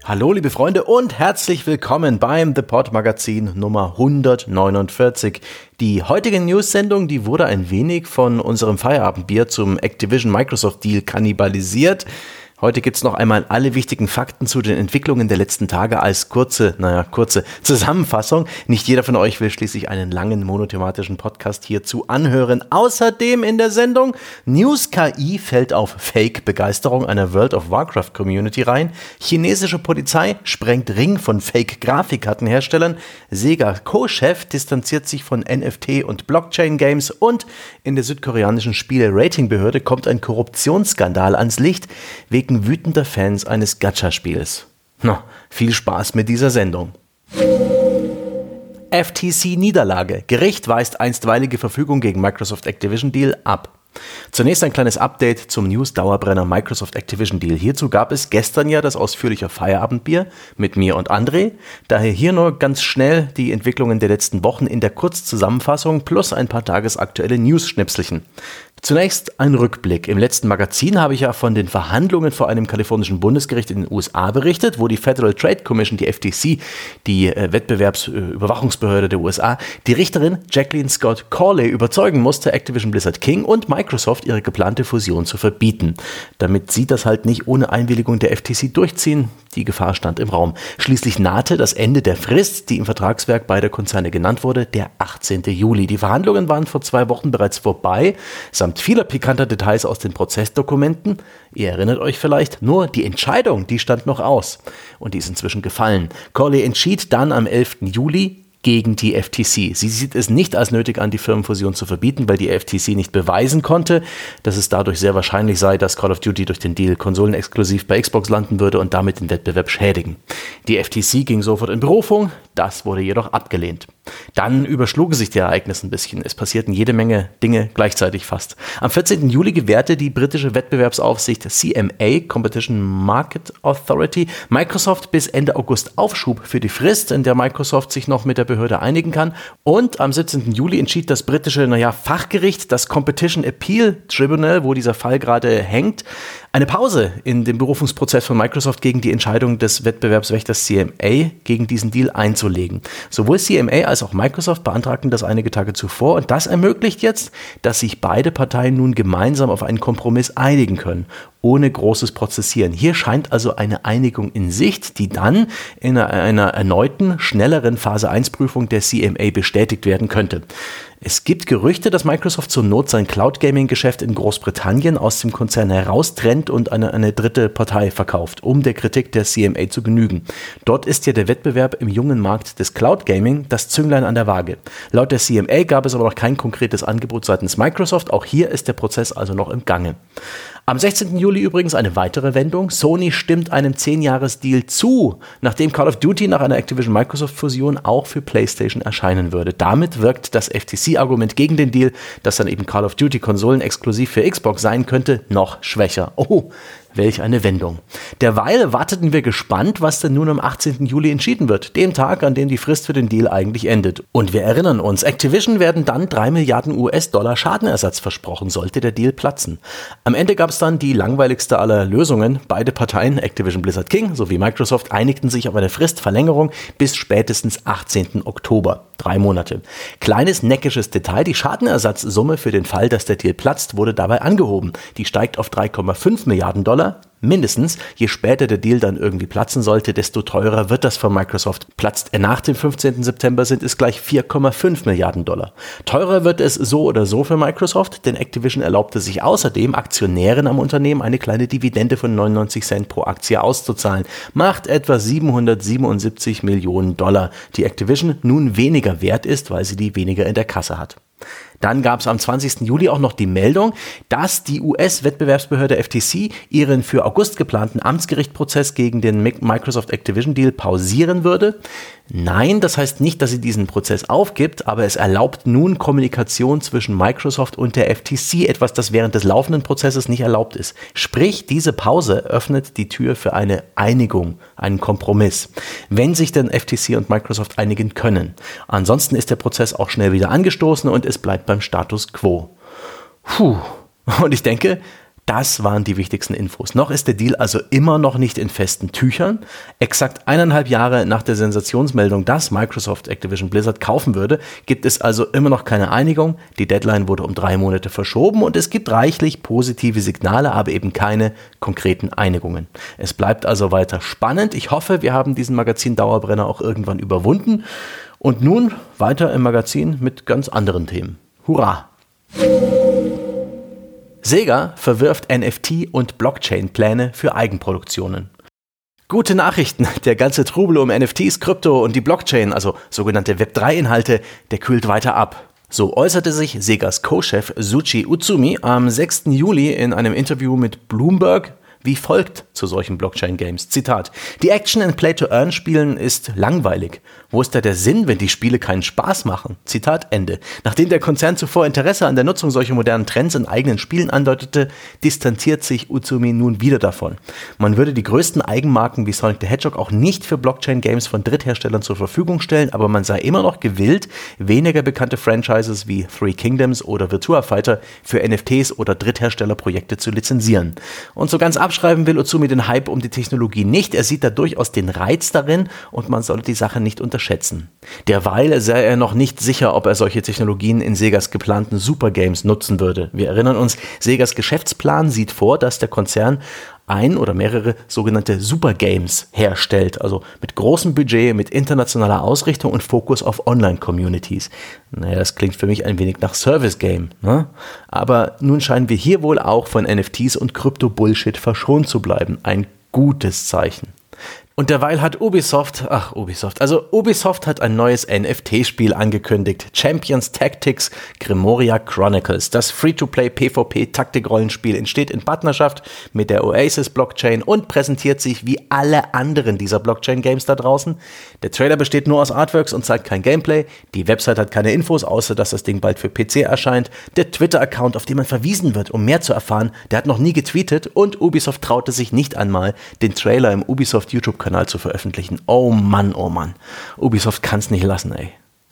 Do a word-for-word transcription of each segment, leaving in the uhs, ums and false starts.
Hallo liebe Freunde und herzlich willkommen beim The Pod Magazin Nummer hundertneunundvierzig. Die heutige News-Sendung, die wurde ein wenig von unserem Feierabendbier zum Activision-Microsoft-Deal kannibalisiert. Heute gibt's noch einmal alle wichtigen Fakten zu den Entwicklungen der letzten Tage als kurze, naja, kurze Zusammenfassung. Nicht jeder von euch will schließlich einen langen monothematischen Podcast hierzu anhören. Außerdem in der Sendung News-K I fällt auf Fake-Begeisterung einer World of Warcraft-Community rein. Chinesische Polizei sprengt Ring von Fake-Grafikkartenherstellern. Sega Co-Chef distanziert sich von N F T und Blockchain-Games. Und in der südkoreanischen Spiele-Ratingbehörde kommt ein Korruptionsskandal ans Licht wegen wütender Fans eines Gacha-Spiels. Na, viel Spaß mit dieser Sendung. F T C-Niederlage. Gericht weist einstweilige Verfügung gegen Microsoft-Activision-Deal ab. Zunächst ein kleines Update zum News-Dauerbrenner Microsoft-Activision-Deal. Hierzu gab es gestern ja das ausführliche Feierabendbier mit mir und André. Daher hier nur ganz schnell die Entwicklungen der letzten Wochen in der Kurzzusammenfassung plus ein paar tagesaktuelle News-Schnipselchen. Zunächst ein Rückblick. Im letzten Magazin habe ich ja von den Verhandlungen vor einem kalifornischen Bundesgericht in den U S A berichtet, wo die Federal Trade Commission, die F T C, die äh, Wettbewerbsüberwachungsbehörde der U S A, die Richterin Jacqueline Scott Corley überzeugen musste, Activision Blizzard King und Microsoft ihre geplante Fusion zu verbieten. Damit sie das halt nicht ohne Einwilligung der F T C durchziehen, die Gefahr stand im Raum. Schließlich nahte das Ende der Frist, die im Vertragswerk beider Konzerne genannt wurde, der achtzehnten Juli. Die Verhandlungen waren vor zwei Wochen bereits vorbei, samt vieler pikanter Details aus den Prozessdokumenten. Ihr erinnert euch vielleicht, nur die Entscheidung, die stand noch aus. Und die ist inzwischen gefallen. Corley entschied dann am elften Juli gegen die F T C. Sie sieht es nicht als nötig an, die Firmenfusion zu verbieten, weil die F T C nicht beweisen konnte, dass es dadurch sehr wahrscheinlich sei, dass Call of Duty durch den Deal konsolenexklusiv bei Xbox landen würde und damit den Wettbewerb schädigen. Die F T C ging sofort in Berufung, das wurde jedoch abgelehnt. Dann überschlugen sich die Ereignisse ein bisschen. Es passierten jede Menge Dinge gleichzeitig fast. Am vierzehnten Juli gewährte die britische Wettbewerbsaufsicht C M A, Competition Market Authority, Microsoft bis Ende August Aufschub für die Frist, in der Microsoft sich noch mit der Behörde einigen kann. Und am siebzehnten Juli entschied das britische, naja, Fachgericht, das Competition Appeal Tribunal, wo dieser Fall gerade hängt, eine Pause in dem Berufungsprozess von Microsoft gegen die Entscheidung des Wettbewerbswächters C M A, gegen diesen Deal einzulegen. Sowohl C M A als auch Microsoft beantragten das einige Tage zuvor und das ermöglicht jetzt, dass sich beide Parteien nun gemeinsam auf einen Kompromiss einigen können, ohne großes Prozessieren. Hier scheint also eine Einigung in Sicht, die dann in einer, einer erneuten, schnelleren Phase eins Prüfung der C M A bestätigt werden könnte. Es gibt Gerüchte, dass Microsoft zur Not sein Cloud-Gaming-Geschäft in Großbritannien aus dem Konzern heraustrennt und eine, eine dritte Partei verkauft, um der Kritik der C M A zu genügen. Dort ist ja der Wettbewerb im jungen Markt des Cloud-Gaming das Zünglein an der Waage. Laut der C M A gab es aber noch kein konkretes Angebot seitens Microsoft. Auch hier ist der Prozess also noch im Gange. Am sechzehnten Juli übrigens eine weitere Wendung. Sony stimmt einem zehn-Jahres-Deal zu, nachdem Call of Duty nach einer Activision-Microsoft-Fusion auch für PlayStation erscheinen würde. Damit wirkt das F T C-Argument gegen den Deal, dass dann eben Call of Duty Konsolen exklusiv für Xbox sein könnte, noch schwächer. Oh, welch eine Wendung. Derweil warteten wir gespannt, was denn nun am achtzehnten Juli entschieden wird, dem Tag, an dem die Frist für den Deal eigentlich endet. Und wir erinnern uns, Activision werden dann drei Milliarden U S-Dollar Schadenersatz versprochen, sollte der Deal platzen. Am Ende gab es dann die langweiligste aller Lösungen. Beide Parteien, Activision Blizzard King sowie Microsoft, einigten sich auf eine Fristverlängerung bis spätestens achtzehnten Oktober. Drei Monate. Kleines neckisches Detail, die Schadenersatzsumme für den Fall, dass der Deal platzt, wurde dabei angehoben. Die steigt auf drei Komma fünf Milliarden Dollar. Mindestens, je später der Deal dann irgendwie platzen sollte, desto teurer wird das für Microsoft. Platzt er nach dem fünfzehnten September, sind es gleich vier Komma fünf Milliarden Dollar. Teurer wird es so oder so für Microsoft, denn Activision erlaubte sich außerdem, Aktionären am Unternehmen eine kleine Dividende von neunundneunzig Cent pro Aktie auszuzahlen. Macht etwa siebenhundertsiebenundsiebzig Millionen Dollar, die Activision nun weniger wert ist, weil sie die weniger in der Kasse hat. Dann gab es am zwanzigsten Juli auch noch die Meldung, dass die U S-Wettbewerbsbehörde F T C ihren für August geplanten Amtsgerichtprozess gegen den Microsoft-Activision-Deal pausieren würde. Nein, das heißt nicht, dass sie diesen Prozess aufgibt, aber es erlaubt nun Kommunikation zwischen Microsoft und der F T C, etwas, das während des laufenden Prozesses nicht erlaubt ist. Sprich, diese Pause öffnet die Tür für eine Einigung, einen Kompromiss, wenn sich denn F T C und Microsoft einigen können. Ansonsten ist der Prozess auch schnell wieder angestoßen und es bleibt beim Status quo. Puh. Und ich denke, Das waren die wichtigsten Infos. Noch ist der Deal also immer noch nicht in festen Tüchern. Exakt eineinhalb Jahre nach der Sensationsmeldung, dass Microsoft Activision Blizzard kaufen würde, gibt es also immer noch keine Einigung. Die Deadline wurde um drei Monate verschoben und es gibt reichlich positive Signale, aber eben keine konkreten Einigungen. Es bleibt also weiter spannend. Ich hoffe, wir haben diesen Magazin-Dauerbrenner auch irgendwann überwunden. Und nun weiter im Magazin mit ganz anderen Themen. Hurra! Sega verwirft N F T- und Blockchain-Pläne für Eigenproduktionen. Gute Nachrichten, der ganze Trubel um N F Ts, Krypto und die Blockchain, also sogenannte Web drei Inhalte, der kühlt weiter ab. So äußerte sich Segas Co-Chef Suchi Utsumi am sechsten Juli in einem Interview mit Bloomberg wie folgt zu solchen Blockchain-Games. Zitat: Die Action in Play-to-Earn-Spielen ist langweilig. Wo ist da der Sinn, wenn die Spiele keinen Spaß machen? Zitat Ende. Nachdem der Konzern zuvor Interesse an der Nutzung solcher modernen Trends in eigenen Spielen andeutete, distanziert sich Utsumi nun wieder davon. Man würde die größten Eigenmarken wie Sonic the Hedgehog auch nicht für Blockchain-Games von Drittherstellern zur Verfügung stellen, aber man sei immer noch gewillt, weniger bekannte Franchises wie Three Kingdoms oder Virtua Fighter für N F Ts oder Drittherstellerprojekte zu lizenzieren. Und so ganz abschreiben will Utsumi den Hype um die Technologie nicht. Er sieht da durchaus den Reiz darin und man sollte die Sache nicht unterschätzen. Derweil sei er noch nicht sicher, ob er solche Technologien in Segas geplanten Supergames nutzen würde. Wir erinnern uns, Segas Geschäftsplan sieht vor, dass der Konzern ein oder mehrere sogenannte Supergames herstellt, also mit großem Budget, mit internationaler Ausrichtung und Fokus auf Online-Communities. Naja, das klingt für mich ein wenig nach Service-Game, ne? Aber nun scheinen wir hier wohl auch von N F Ts und Krypto-Bullshit verschont zu bleiben. Ein gutes Zeichen. Und derweil hat Ubisoft, ach Ubisoft, also Ubisoft hat ein neues N F T-Spiel angekündigt. Champions Tactics Grimoria Chronicles. Das Free-to-Play PvP-Taktik-Rollenspiel entsteht in Partnerschaft mit der Oasis-Blockchain und präsentiert sich wie alle anderen dieser Blockchain-Games da draußen. Der Trailer besteht nur aus Artworks und zeigt kein Gameplay. Die Website hat keine Infos, außer dass das Ding bald für P C erscheint. Der Twitter-Account, auf den man verwiesen wird, um mehr zu erfahren, der hat noch nie getweetet und Ubisoft traute sich nicht einmal, den Trailer im Ubisoft YouTube Kanal zu veröffentlichen. Oh Mann, oh Mann. Ubisoft kann's nicht lassen, ey.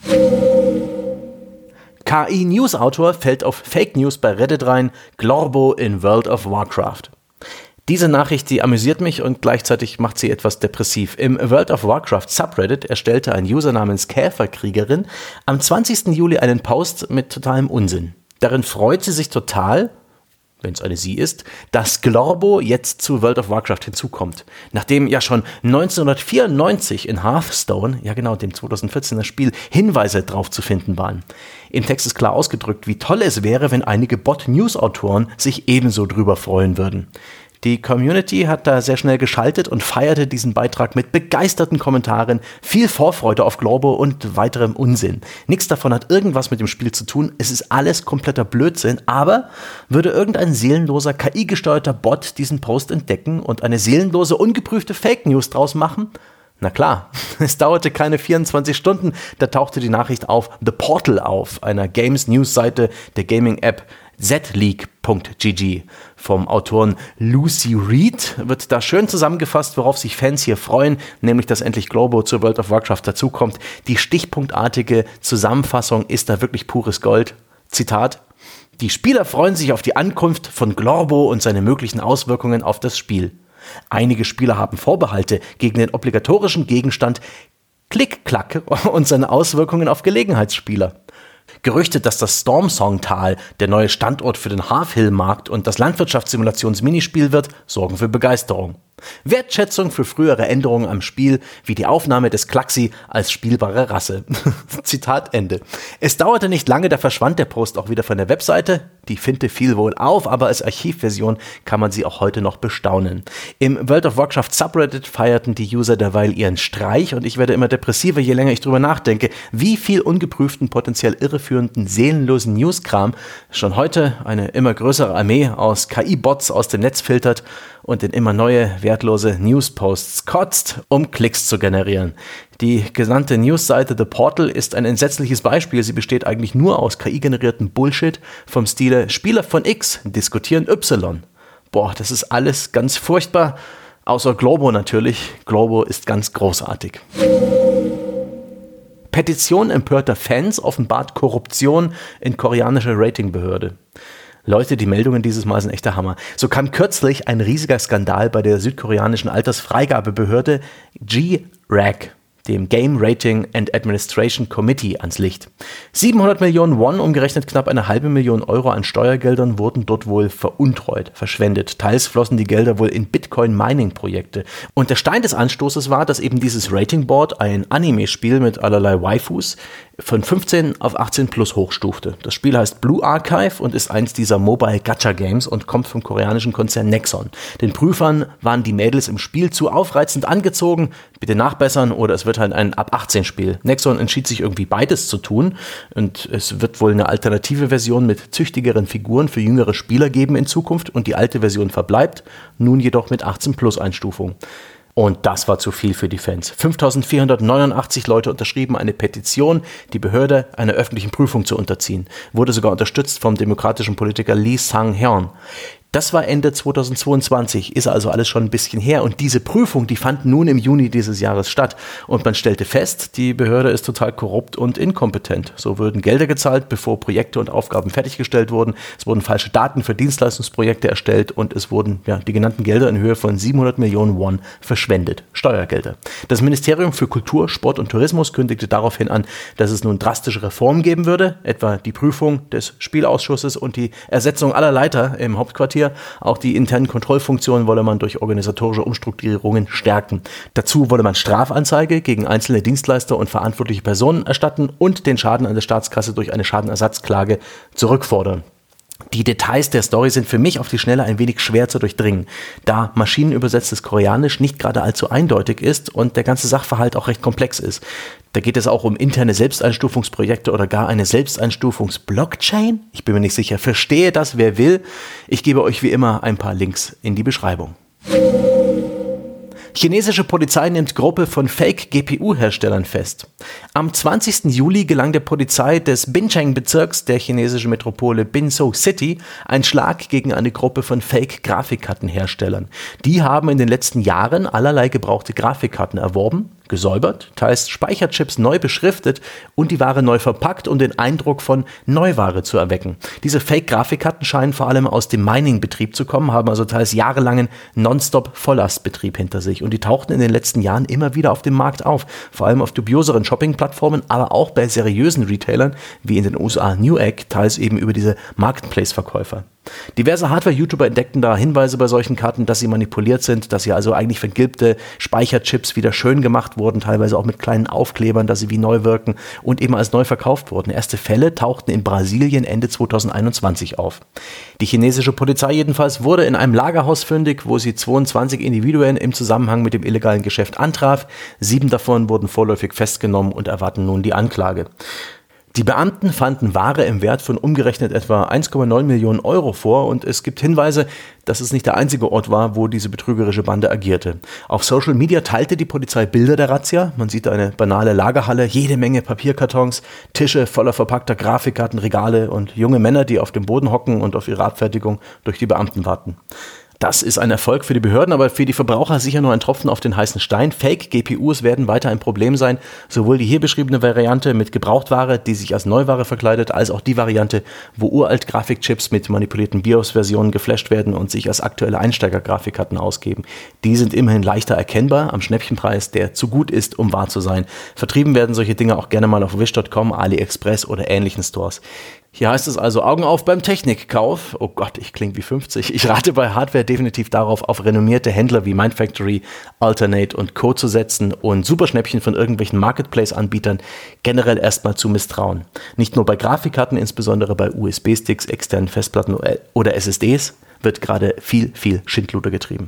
K I-News-Autor fällt auf Fake News bei Reddit rein, Glorbo in World of Warcraft. Diese Nachricht, die amüsiert mich und gleichzeitig macht sie etwas depressiv. Im World of Warcraft Subreddit erstellte ein User namens Käferkriegerin am zwanzigsten Juli einen Post mit totalem Unsinn. Darin freut sie sich total, wenn es eine sie ist, dass Glorbo jetzt zu World of Warcraft hinzukommt. Nachdem ja schon neunzehnhundertvierundneunzig in Hearthstone, ja genau, dem zweitausendvierzehner Spiel, Hinweise drauf zu finden waren. Im Text ist klar ausgedrückt, wie toll es wäre, wenn einige Bot-News-Autoren sich ebenso drüber freuen würden. Die Community hat da sehr schnell geschaltet und feierte diesen Beitrag mit begeisterten Kommentaren, viel Vorfreude auf Glorbo und weiterem Unsinn. Nichts davon hat irgendwas mit dem Spiel zu tun, es ist alles kompletter Blödsinn, aber würde irgendein seelenloser, K I-gesteuerter Bot diesen Post entdecken und eine seelenlose, ungeprüfte Fake News draus machen? Na klar, es dauerte keine vierundzwanzig Stunden, da tauchte die Nachricht auf The Portal auf, einer Games-News-Seite der Gaming-App Z League Punkt G G. Vom Autoren Lucy Reed wird da schön zusammengefasst, worauf sich Fans hier freuen, nämlich dass endlich Glorbo zur World of Warcraft dazukommt. Die stichpunktartige Zusammenfassung ist da wirklich pures Gold. Zitat: Die Spieler freuen sich auf die Ankunft von Glorbo und seine möglichen Auswirkungen auf das Spiel. Einige Spieler haben Vorbehalte gegen den obligatorischen Gegenstand Klick-Klack und seine Auswirkungen auf Gelegenheitsspieler. Gerüchte, dass das Stormsong-Tal der neue Standort für den Half-Hill-Markt und das Landwirtschaftssimulations-Minispiel wird, sorgen für Begeisterung. Wertschätzung für frühere Änderungen am Spiel, wie die Aufnahme des Klaxi als spielbare Rasse. Zitat Ende. Es dauerte nicht lange, da verschwand der Post auch wieder von der Webseite. Die Finte fiel wohl auf, aber als Archivversion kann man sie auch heute noch bestaunen. Im World of Warcraft Subreddit feierten die User derweil ihren Streich und ich werde immer depressiver, je länger ich drüber nachdenke, wie viel ungeprüften, potenziell irreführenden, seelenlosen Newskram schon heute eine immer größere Armee aus K I-Bots aus dem Netz filtert und in immer neue, wertlose Newsposts kotzt, um Klicks zu generieren. Die genannte Newsseite The Portal ist ein entsetzliches Beispiel. Sie besteht eigentlich nur aus K I-generierten Bullshit vom Stile Spieler von X diskutieren Y. Boah, das ist alles ganz furchtbar, außer Glorbo natürlich. Glorbo ist ganz großartig. Petition empörter Fans offenbart Korruption in koreanischer Ratingbehörde. Leute, die Meldungen dieses Mal sind echt der Hammer. So kam kürzlich ein riesiger Skandal bei der südkoreanischen Altersfreigabebehörde G R A C, dem Game Rating and Administration Committee, ans Licht. siebenhundert Millionen Won, umgerechnet knapp eine halbe Million Euro an Steuergeldern, wurden dort wohl veruntreut, verschwendet. Teils flossen die Gelder wohl in Bitcoin-Mining-Projekte. Und der Stein des Anstoßes war, dass eben dieses Rating Board ein Anime-Spiel mit allerlei Waifus von fünfzehn auf achtzehn plus hochstufte. Das Spiel heißt Blue Archive und ist eins dieser Mobile Gacha Games und kommt vom koreanischen Konzern Nexon. Den Prüfern waren die Mädels im Spiel zu aufreizend angezogen. Bitte nachbessern oder es wird halt ein ab achtzehn Spiel. Nexon entschied sich irgendwie beides zu tun und es wird wohl eine alternative Version mit züchtigeren Figuren für jüngere Spieler geben in Zukunft und die alte Version verbleibt, nun jedoch mit achtzehn plus Einstufung. Und das war zu viel für die Fans. fünftausendvierhundertneunundachtzig Leute unterschrieben eine Petition, die Behörde einer öffentlichen Prüfung zu unterziehen. Wurde sogar unterstützt vom demokratischen Politiker Lee Sang-hyun. Das war Ende zweitausendzweiundzwanzig, ist also alles schon ein bisschen her. Und diese Prüfung, die fand nun im Juni dieses Jahres statt. Und man stellte fest, die Behörde ist total korrupt und inkompetent. So wurden Gelder gezahlt, bevor Projekte und Aufgaben fertiggestellt wurden. Es wurden falsche Daten für Dienstleistungsprojekte erstellt und es wurden ja, die genannten Gelder in Höhe von siebenhundert Millionen Won verschwendet. Steuergelder. Das Ministerium für Kultur, Sport und Tourismus kündigte daraufhin an, dass es nun drastische Reformen geben würde, etwa die Prüfung des Spielausschusses und die Ersetzung aller Leiter im Hauptquartier. Auch die internen Kontrollfunktionen wolle man durch organisatorische Umstrukturierungen stärken. Dazu wolle man Strafanzeige gegen einzelne Dienstleister und verantwortliche Personen erstatten und den Schaden an der Staatskasse durch eine Schadenersatzklage zurückfordern. Die Details der Story sind für mich auf die Schnelle ein wenig schwer zu durchdringen, da maschinenübersetztes Koreanisch nicht gerade allzu eindeutig ist und der ganze Sachverhalt auch recht komplex ist. Da geht es auch um interne Selbsteinstufungsprojekte oder gar eine Selbsteinstufungs-Blockchain. Ich bin mir nicht sicher. Verstehe das, wer will. Ich gebe euch wie immer ein paar Links in die Beschreibung. Chinesische Polizei nimmt Gruppe von Fake-G P U-Herstellern fest. Am zwanzigsten Juli gelang der Polizei des Bincheng-Bezirks der chinesischen Metropole Binzhou City ein Schlag gegen eine Gruppe von Fake-Grafikkartenherstellern. Die haben in den letzten Jahren allerlei gebrauchte Grafikkarten erworben, gesäubert, teils Speicherchips neu beschriftet und die Ware neu verpackt, um den Eindruck von Neuware zu erwecken. Diese Fake-Grafikkarten scheinen vor allem aus dem Mining-Betrieb zu kommen, haben also teils jahrelangen Nonstop-Volllastbetrieb hinter sich und die tauchten in den letzten Jahren immer wieder auf dem Markt auf, vor allem auf dubioseren Shopping-Plattformen, aber auch bei seriösen Retailern wie in den U S A Newegg, teils eben über diese Marketplace-Verkäufer. Diverse Hardware-YouTuber entdeckten da Hinweise bei solchen Karten, dass sie manipuliert sind, dass sie also eigentlich vergilbte Speicherchips wieder schön gemacht wurden, teilweise auch mit kleinen Aufklebern, dass sie wie neu wirken und eben als neu verkauft wurden. Erste Fälle tauchten in Brasilien Ende zweitausendeinundzwanzig auf. Die chinesische Polizei jedenfalls wurde in einem Lagerhaus fündig, wo sie zweiundzwanzig Individuen im Zusammenhang mit dem illegalen Geschäft antraf. Sieben davon wurden vorläufig festgenommen und erwarten nun die Anklage. Die Beamten fanden Ware im Wert von umgerechnet etwa eins Komma neun Millionen Euro vor und es gibt Hinweise, dass es nicht der einzige Ort war, wo diese betrügerische Bande agierte. Auf Social Media teilte die Polizei Bilder der Razzia. Man sieht eine banale Lagerhalle, jede Menge Papierkartons, Tische voller verpackter Grafikkarten, Regale und junge Männer, die auf dem Boden hocken und auf ihre Abfertigung durch die Beamten warten. Das ist ein Erfolg für die Behörden, aber für die Verbraucher sicher nur ein Tropfen auf den heißen Stein. Fake-G P Us werden weiter ein Problem sein. Sowohl die hier beschriebene Variante mit Gebrauchtware, die sich als Neuware verkleidet, als auch die Variante, wo uralt Grafikchips mit manipulierten BIOS-Versionen geflasht werden und sich als aktuelle Einsteiger-Grafikkarten ausgeben. Die sind immerhin leichter erkennbar am Schnäppchenpreis, der zu gut ist, um wahr zu sein. Vertrieben werden solche Dinge auch gerne mal auf Wish Punkt com, AliExpress oder ähnlichen Stores. Hier heißt es also Augen auf beim Technikkauf. Oh Gott, ich klinge wie fünfzig. Ich rate bei Hardware definitiv darauf, auf renommierte Händler wie Mindfactory, Alternate und Co. zu setzen und Superschnäppchen von irgendwelchen Marketplace-Anbietern generell erstmal zu misstrauen. Nicht nur bei Grafikkarten, insbesondere bei U S B-Sticks, externen Festplatten oder S S Ds wird gerade viel, viel Schindluder getrieben.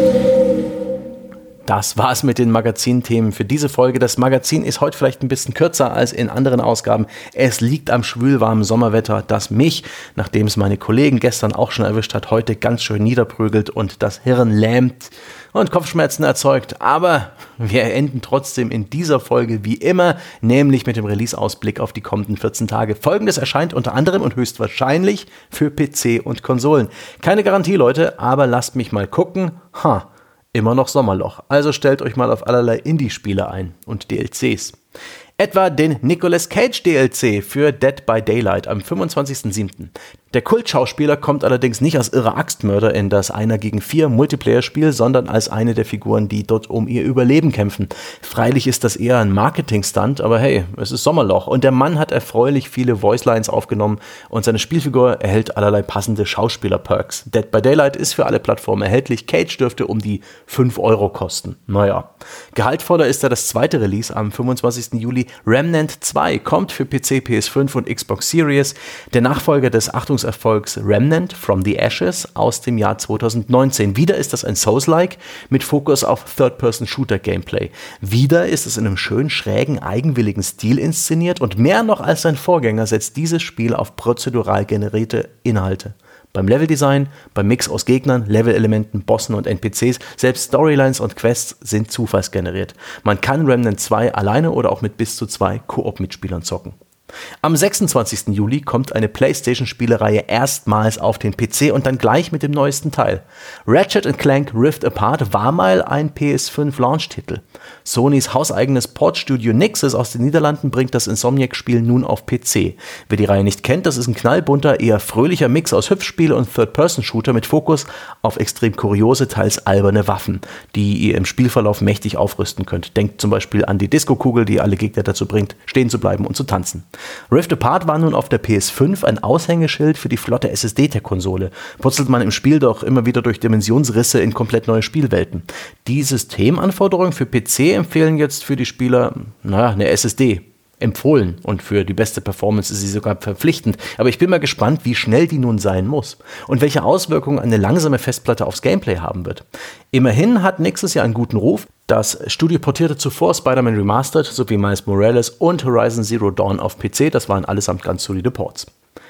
Das war's mit den Magazinthemen für diese Folge. Das Magazin ist heute vielleicht ein bisschen kürzer als in anderen Ausgaben. Es liegt am schwülwarmen Sommerwetter, das mich, nachdem es meine Kollegen gestern auch schon erwischt hat, heute ganz schön niederprügelt und das Hirn lähmt und Kopfschmerzen erzeugt. Aber wir enden trotzdem in dieser Folge wie immer, nämlich mit dem Release-Ausblick auf die kommenden vierzehn Tage. Folgendes erscheint unter anderem und höchstwahrscheinlich für P C und Konsolen. Keine Garantie, Leute, aber lasst mich mal gucken. Ha. Immer noch Sommerloch, also stellt euch mal auf allerlei Indie-Spiele ein und D L Cs. Etwa den Nicolas Cage D L C für Dead by Daylight am fünfundzwanzigsten siebten Der Kultschauspieler kommt allerdings nicht als irrer Axtmörder in das Einer gegen vier Multiplayer-Spiel, sondern als eine der Figuren, die dort um ihr Überleben kämpfen. Freilich ist das eher ein Marketing-Stunt, aber hey, es ist Sommerloch und der Mann hat erfreulich viele Voicelines aufgenommen und seine Spielfigur erhält allerlei passende Schauspieler-Perks. Dead by Daylight ist für alle Plattformen erhältlich, Cage dürfte um die fünf Euro kosten. Naja. Gehaltvoller ist da das zweite Release am fünfundzwanzigsten Juli. Remnant zwei kommt für P C, P S fünf und Xbox Series. Der Nachfolger des Achtungs Erfolgs Remnant from the Ashes aus dem Jahr zweitausendneunzehn. Wieder ist das ein Souls-like mit Fokus auf Third-Person-Shooter-Gameplay. Wieder ist es in einem schön schrägen, eigenwilligen Stil inszeniert und mehr noch als sein Vorgänger setzt dieses Spiel auf prozedural generierte Inhalte. Beim Leveldesign, beim Mix aus Gegnern, Levelelementen, Bossen und N P Cs, selbst Storylines und Quests sind zufallsgeneriert. Man kann Remnant zwei alleine oder auch mit bis zu zwei Koop-Mitspielern zocken. Am sechsundzwanzigsten Juli kommt eine PlayStation-Spielereihe erstmals auf den P C und dann gleich mit dem neuesten Teil. Ratchet and Clank Rift Apart war mal ein P S fünf Launch-Titel. Sonys hauseigenes Portstudio Nixxes aus den Niederlanden bringt das Insomniac-Spiel nun auf P C. Wer die Reihe nicht kennt, das ist ein knallbunter, eher fröhlicher Mix aus Hüpfspiel und Third-Person-Shooter mit Fokus auf extrem kuriose, teils alberne Waffen, die ihr im Spielverlauf mächtig aufrüsten könnt. Denkt zum Beispiel an die Disco-Kugel, die alle Gegner dazu bringt, stehen zu bleiben und zu tanzen. Rift Apart war nun auf der P S fünf ein Aushängeschild für die flotte S S D der Konsole. Putzelt man im Spiel doch immer wieder durch Dimensionsrisse in komplett neue Spielwelten. Die Systemanforderungen für P C empfehlen jetzt für die Spieler, naja, eine S S D. Empfohlen und für die beste Performance ist sie sogar verpflichtend. Aber ich bin mal gespannt, wie schnell die nun sein muss und welche Auswirkungen eine langsame Festplatte aufs Gameplay haben wird. Immerhin hat Nixxes ja einen guten Ruf. Das Studio portierte zuvor Spider-Man Remastered sowie Miles Morales und Horizon Zero Dawn auf P C. Das waren allesamt ganz solide Ports.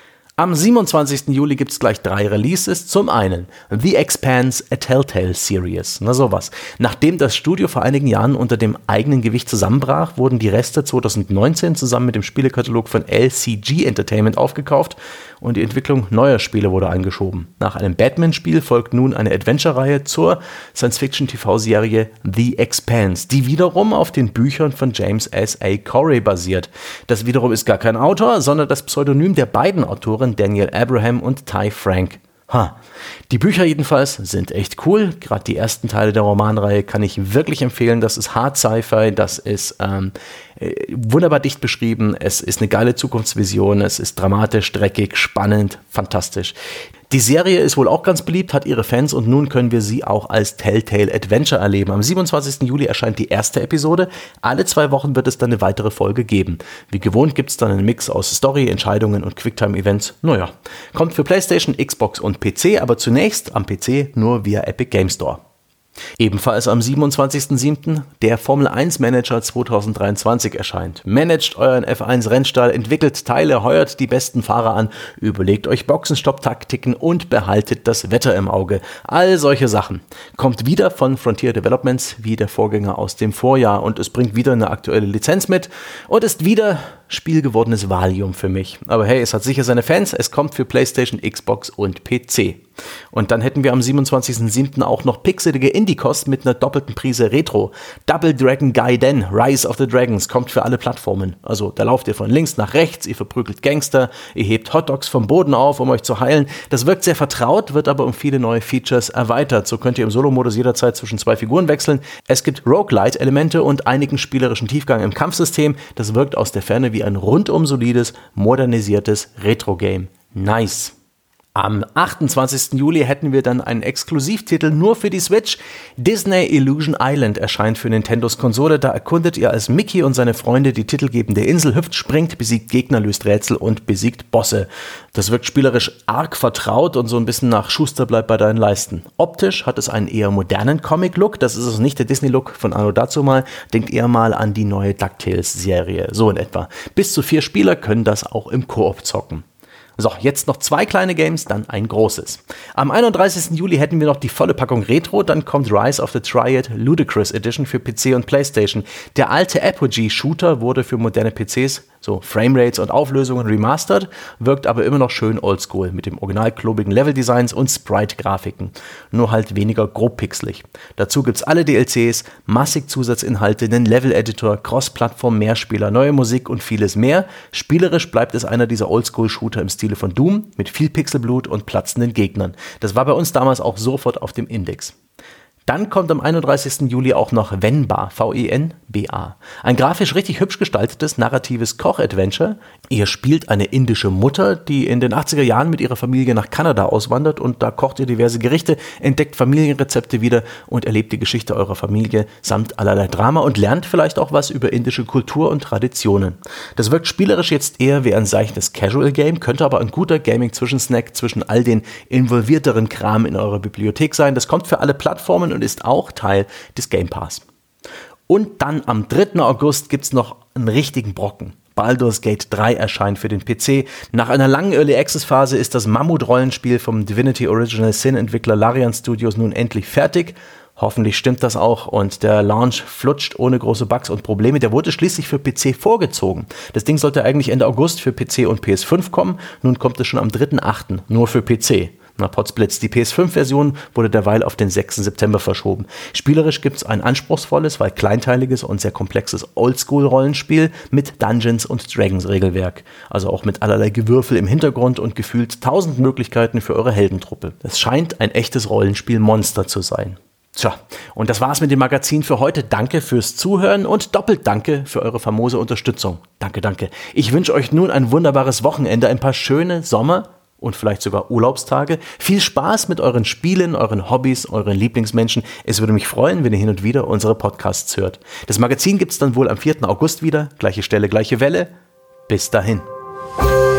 Am siebenundzwanzigsten Juli gibt es gleich drei Releases. Zum einen The Expanse, a Telltale Series. Na sowas. Nachdem das Studio vor einigen Jahren unter dem eigenen Gewicht zusammenbrach, wurden die Reste zweitausendneunzehn zusammen mit dem Spielekatalog von L C G Entertainment aufgekauft und die Entwicklung neuer Spiele wurde angeschoben. Nach einem Batman-Spiel folgt nun eine Adventure-Reihe zur Science-Fiction-T V-Serie The Expanse, die wiederum auf den Büchern von James S A Corey basiert. Das wiederum ist gar kein Autor, sondern das Pseudonym der beiden Autoren Daniel Abraham und Ty Frank. Ha. Die Bücher jedenfalls sind echt cool. Gerade die ersten Teile der Romanreihe kann ich wirklich empfehlen. Das ist Hard Sci-Fi, das ist ähm, wunderbar dicht beschrieben. Es ist eine geile Zukunftsvision, es ist dramatisch, dreckig, spannend, fantastisch. Die Serie ist wohl auch ganz beliebt, hat ihre Fans und nun können wir sie auch als Telltale Adventure erleben. Am siebenundzwanzigsten Juli erscheint die erste Episode. Alle zwei Wochen wird es dann eine weitere Folge geben. Wie gewohnt gibt es dann einen Mix aus Story, Entscheidungen und Quicktime-Events. Naja, kommt für PlayStation, Xbox und P C, aber zunächst am P C nur via Epic Game Store. Ebenfalls am siebenundzwanzigsten siebten der Formel eins Manager zweitausenddreiundzwanzig erscheint. Managt euren F eins Rennstall, entwickelt Teile, heuert die besten Fahrer an, überlegt euch Boxenstopp-Taktiken und behaltet das Wetter im Auge. All solche Sachen. Kommt wieder von Frontier Developments wie der Vorgänger aus dem Vorjahr und es bringt wieder eine aktuelle Lizenz mit und ist wieder spielgewordenes Valium für mich. Aber hey, es hat sicher seine Fans, es kommt für PlayStation, Xbox und P C. Und dann hätten wir am siebenundzwanzigsten siebten auch noch pixelige Indie-Kost mit einer doppelten Prise Retro. Double Dragon Gaiden, Rise of the Dragons, kommt für alle Plattformen. Also da lauft ihr von links nach rechts, ihr verprügelt Gangster, ihr hebt Hotdogs vom Boden auf, um euch zu heilen. Das wirkt sehr vertraut, wird aber um viele neue Features erweitert. So könnt ihr im Solo-Modus jederzeit zwischen zwei Figuren wechseln. Es gibt Roguelite-Elemente und einigen spielerischen Tiefgang im Kampfsystem. Das wirkt aus der Ferne wie ein rundum solides, modernisiertes Retro-Game. Nice. Am achtundzwanzigsten Juli hätten wir dann einen Exklusivtitel nur für die Switch. Disney Illusion Island erscheint für Nintendos Konsole. Da erkundet ihr als Mickey und seine Freunde die titelgebende Insel, hüpft, springt, besiegt Gegner, löst Rätsel und besiegt Bosse. Das wirkt spielerisch arg vertraut und so ein bisschen nach Schuster bleibt bei deinen Leisten. Optisch hat es einen eher modernen Comic-Look. Das ist also nicht der Disney-Look von anno dazu mal. Denkt eher mal an die neue DuckTales-Serie. So in etwa. Bis zu vier Spieler können das auch im Koop zocken. So, jetzt noch zwei kleine Games, dann ein großes. Am einunddreißigsten Juli hätten wir noch die volle Packung Retro, dann kommt Rise of the Triad Ludicrous Edition für P C und PlayStation. Der alte Apogee-Shooter wurde für moderne P Cs so Framerates und Auflösungen remastered, wirkt aber immer noch schön oldschool mit dem original klobigen Leveldesigns und Sprite-Grafiken, nur halt weniger grobpixelig. Dazu gibt's alle D L Cs, massig Zusatzinhalte, einen Level-Editor, Cross-Plattform, Mehrspieler, neue Musik und vieles mehr. Spielerisch bleibt es einer dieser Oldschool-Shooter im Stile von Doom mit viel Pixelblut und platzenden Gegnern. Das war bei uns damals auch sofort auf dem Index. Dann kommt am einunddreißigsten Juli auch noch Venba, V E N B A. Ein grafisch richtig hübsch gestaltetes, narratives Koch-Adventure. Ihr spielt eine indische Mutter, die in den achtziger Jahren mit ihrer Familie nach Kanada auswandert und da kocht ihr diverse Gerichte, entdeckt Familienrezepte wieder und erlebt die Geschichte eurer Familie samt allerlei Drama und lernt vielleicht auch was über indische Kultur und Traditionen. Das wirkt spielerisch jetzt eher wie ein seichtes Casual-Game, könnte aber ein guter Gaming-Zwischensnack zwischen all den involvierteren Kram in eurer Bibliothek sein. Das kommt für alle Plattformen und ist auch Teil des Game Pass. Und dann am dritten August gibt es noch einen richtigen Brocken. Baldur's Gate drei erscheint für den P C. Nach einer langen Early Access Phase ist das Mammut-Rollenspiel vom Divinity Original Sin Entwickler Larian Studios nun endlich fertig. Hoffentlich stimmt das auch und der Launch flutscht ohne große Bugs und Probleme. Der wurde schließlich für P C vorgezogen. Das Ding sollte eigentlich Ende August für P C und P S fünf kommen. Nun kommt es schon am dritten achten nur für P C. Na, Potzblitz. Die P S fünf Version wurde derweil auf den sechsten September verschoben. Spielerisch gibt es ein anspruchsvolles, weil kleinteiliges und sehr komplexes Oldschool-Rollenspiel mit Dungeons und Dragons Regelwerk. Also auch mit allerlei Gewürfel im Hintergrund und gefühlt tausend Möglichkeiten für eure Heldentruppe. Es scheint ein echtes Rollenspiel-Monster zu sein. Tja, und das war's mit dem Magazin für heute. Danke fürs Zuhören und doppelt danke für eure famose Unterstützung. Danke, danke. Ich wünsche euch nun ein wunderbares Wochenende, ein paar schöne Sommer- und vielleicht sogar Urlaubstage. Viel Spaß mit euren Spielen, euren Hobbys, euren Lieblingsmenschen. Es würde mich freuen, wenn ihr hin und wieder unsere Podcasts hört. Das Magazin gibt's dann wohl am vierten August wieder. Gleiche Stelle, gleiche Welle. Bis dahin.